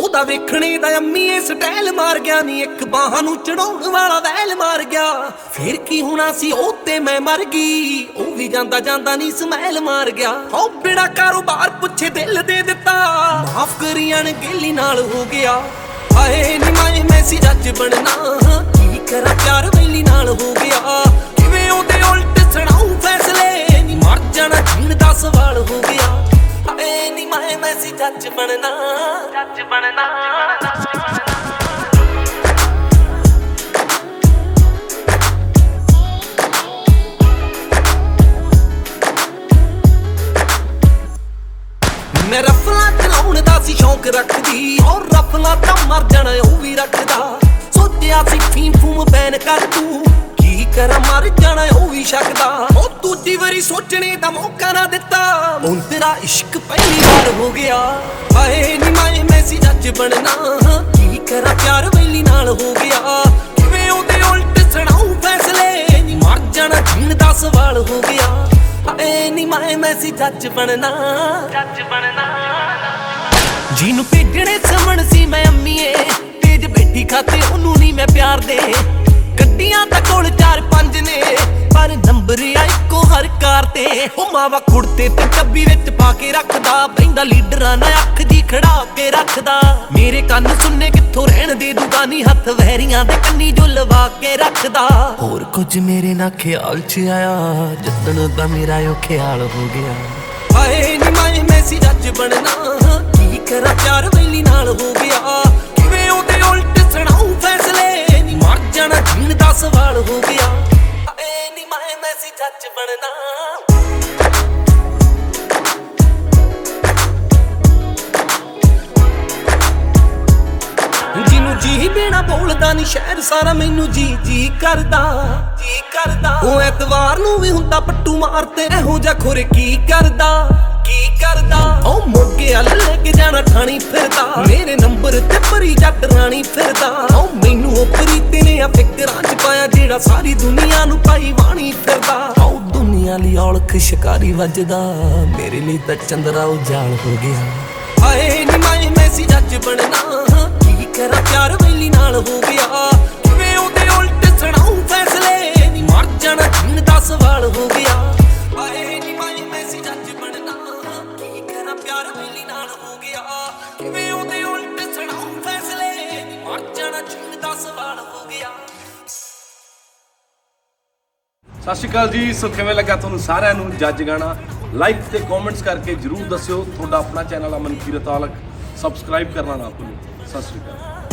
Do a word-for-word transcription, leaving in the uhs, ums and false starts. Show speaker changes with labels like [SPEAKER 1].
[SPEAKER 1] ਉਹਦਾ ਵੇਖਣੇ ਦਾ ਅੰਮੀਏ ਸਟਾਈਲ ਮਾਰ ਗਿਆ ਨੀ ਇੱਕ ਬਾਹਾਂ ਨੂੰ ਚੜਾਉਣ ਵਾਲਾ ਵੈਲ ਮਾਰ ਗਿਆ ਫਿਰ ਕੀ ਹੋਣਾ ਸੀ ਉਹ ਤੇ ਮੈਂ ਮਰ ਗਈ ਉਹ ਵੀ ਜਾਂਦਾ ਜਾਂਦਾ ਨੀ ਸਮੈਲ ਮਾਰ ਗਿਆ ਹੋ ਬਿੜਾ ਕਾਰੋਬਾਰ ਪੁੱਛੇ ਦਿਲ ਦੇ ਦਿੱਤਾ ਮਾਫ ਕਰੀ ਅਣਗਹਿਲੀ ਨਾਲ ਹੋ ਗਿਆ ਹਾਏ ਨੀ ਮੈਂ ਮੈਸੀ ਜੱਜ ਬਣਨਾ ਕੀ ਕਰਾਂ ਪਿਆਰ ਵੈਲੀ ਨਾਲ ਹੋ ਗਿਆ ਕਿਵੇਂ ਉਹਦੇ ਉਲਟ ਸੁਣਾਉ ਫੈਸਲੇ ਨੀ ਮਰ ਜਾਣਾ ਜੀਣ ਦਾ ਸਵਾਲ ਹੋ ਗਿਆ ਹਾਏ ਨੀ ਮੈਂ ਮੈਸੀ ਜੱਜ ਬਣਨਾ ਜੱਜ ਬਣਨਾ ਮੈਂ ਰਫਲਾਂ ਚਲਾਉਣ ਦਾ ਸੀ ਸ਼ੌਂਕ ਰੱਖਦੀ ਔਰ ਰਫਲਾਂ ਤਾਂ ਮਰ ਜਾਣਾ ਉਹ ਵੀ ਰੱਖਦਾ ਸੋਚਿਆ ਸੀ ਫੀਮ ਫੂਮ ਬੈਨ ਕਰ ਤੂੰ ਕੀ ਕਰਾਂ ਮਰ ਜਾਣਾ ਉਹ ਵੀ ਸ਼ੱਕਦਾ ਉਹ ਦੂਜੀ ਵਾਰੀ ਸੋਚਣੇ ਦਾ ਮੌਕਾ ਨਾ ਦਿੱਤਾ ਹੁਣ ਤੇਰਾ ਇਸ਼ਕ ਪਹਿਲੀ ਵਾਰ ਹੋ ਗਿਆ ਹਾਏ ਨੀ ਮੈਂ ਮੈਸੀ ਜੱਜ ਬਣਨਾ ਕੀ ਕਰਾਂ ਪਿਆਰ ਵੈਲੀ ਨਾਲ ਹੋ ਗਿਆ ਕਿਵੇਂ ਉਹਦੇ ਉਲਟ ਸੁਣਾਉ ਫੈਸਲੇ ਨੀ ਮਰ ਜਾਣਾ ਜੀਣ ਦਾ ਸਵਾਲ ਹੋ ਗਿਆ ਹਾਏ ਨੀ ਮੈਂ ਮੈਸੀ ਜੱਜ ਬਣਨਾ ਜੱਜ ਬਣਨਾ ਜਿਹਨੂੰ ਭੇਜਣੇ ਸਮਣ ਸੀ ਮੈਂ ਅੰਮੀਏ ਤੇਜ ਬੈਠੀ ਖਾਤੇ ਉਹਨੂੰ ਨੀ ਮੈਂ ਪਿਆਰ ਦੇ ਗੱਡੀਆਂ ਤਾਂ ਕੋਲ ਚਾਰ ਪੰਜ ਨੇ ਪਰ ਨੰਬਰ ਆ ਇੱਕੋ ਹਰ ਕਾਰ ਤੇ ਉਹ ਮਾਵਾ ਕੁੜਤੇ ਤੇ ਟੱਬੀ ਵਿੱਚ ਪਾ ਕੇ ਰੱਖਦਾ ਬੈਂਦਾ ਲੀਡਰਾਂ ਨਾਲ ਅੱਖ ਜੀ ਖੜਾ ਕੇ ਰੱਖਦਾ ਮੇਰੇ ਕੰਨ ਸੁਣਨੇ ਕਿੱਥੋਂ ਰਹਿਣ ਦੇ ਦੁਕਾਨੀ ਹੱਥ ਵਹਿਰੀਆਂ ਦੇ ਕੰਨੀ ਜੋ ਲਵਾ ਕੇ ਰੱਖਦਾ ਹੋਰ ਕੁਝ ਮੇਰੇ ਨਾ ਖਿਆਲ ਚ ਆਇਆ ਜਿੱਦਣ ਦਾ ਮੇਰਾ ਉਹ ਖਿਆਲ ਹੋ ਗਿਆ ਹਾਏ ਨੀ ਮੈਂ ਮੈਸੀ ਜੱਜ ਬਣਨਾ ਕੀ ਕਰਾਂ ਪਿਆਰ ਵੈਲੀ ਨਾਲ ਹੋ ਗਿਆ ਕਿਵੇਂ ਉਹਦੇ ਉਲਟ ਸੁਣਾਉ ਫੈਸਲੇ ਨੀ ਮਰ ਜਾਣਾ ਜੀਣ ਦਾ ਸਵਾਲ ਹੋ ਗਿਆ ਹਾਏ ਨੀ ਮੈਂ ਮੈਸੀ ਜੱਜ ਬਣਨਾ ਜਿਹਨੂੰ ਜੀ ਬਿਨਾ ਬੋਲਦਾ ਨੀ ਸ਼ਹਿਰ ਸਾਰਾ ਮੈਨੂੰ ਜੀ ਜੀ ਕਰਦਾ ਜੀ ਕਰਦਾ ਉਹ ਐਤਵਾਰ ਨੂੰ ਵੀ ਹੁੰਦਾ ਪੱਟੂ ਮਾਰਦੇ ਇਹੋ ਜਿਹਾ ਖੁਰ ਕੀ ਕਰਦਾ ਕੀ ਕਰਦਾ ਉਹ ਮੋਗੇ ਹੱਲ ਲੈ ਕੇ ਜਾਣਾ ਠਾਣੀ ਫਿਰਦਾ ਮੇਰੇ ਨੰਬਰ ਤੇ ਭਰੀ ਜੱਟ ਰਾਣੀ ਫਿਰਦਾ ਉਹ ਮੈਨੂੰ ਉਹ ਪ੍ਰੀਤ ਨੇ ਆ ਫਿਕਰਾਂ ਚ ਪਾਇਆ ਜਿਹੜਾ ਸਾਰੀ ਦੁਨੀਆ ਨੂੰ ਪਾਈ ਵਾਣੀ ਫਿਰਦਾ ਉਹ ਦੁਨੀਆ ਲਈ ਔਲਖ ਸ਼ਿਕਾਰੀ ਵੱਜਦਾ ਮੇਰੇ ਲਈ ਤਾਂ ਚੰਦਰਾ ਉਜਾਲ ਹੋ ਗਿਆ ਹਾਏ ਨੀ ਮੈਂ ਮੈਸੀ ਜੱਜ ਬਣਨਾ ਕੀ ਕਰਾਂ ਪਿਆਰ ਵੈਲੀ ਨਾਲ ਹੋ ਗਿਆ ਕਿਵੇਂ ਉਹਦੇ ਉਲਟ ਸੁਣਾਉ ਫੈਸਲੇ ਨੀ ਮਰ ਜਾਣਾ ਜੀਣ ਦਾ ਸਵਾਲ ਹੋ ਗਿਆ ਹਾਏ ਨੀ ਮੈਂ ਮੈਸੀ ਜੱਜ ਬਣਨਾ ਕੀ ਕਰਾਂ ਪਿਆਰ ਵੈਲੀ ਨਾਲ ਹੋ ਗਿਆ ਕਿਵੇਂ ਉਹਦੇ ਉਲਟ ਸੁਣਾਉ ਫੈਸਲੇ ਨੀ ਮਰ ਜਾਣਾ ਜੀਣ ਦਾ ਸਵਾਲ ਹੋ ਗਿਆ।
[SPEAKER 2] ਸਤਿ ਸ਼੍ਰੀ ਅਕਾਲ ਜੀ। ਸੋ ਕਿਵੇਂ ਲੱਗਾ ਤੁਹਾਨੂੰ ਸਾਰਿਆਂ ਨੂੰ ਜੱਜ ਗਾਣਾ? ਲਾਈਕ ਤੇ ਕਮੈਂਟਸ ਕਰਕੇ ਜਰੂਰ ਦੱਸਿਓ। ਤੁਹਾਡਾ ਆਪਣਾ ਚੈਨਲ ਅਮਨਕੀਰਤ ਔਲਖ ਸਬਸਕ੍ਰਾਈਬ ਕਰਨਾ ਨਾ ਭੁੱਲੋ। ਸਤਿ ਸ਼੍ਰੀ ਅਕਾਲ।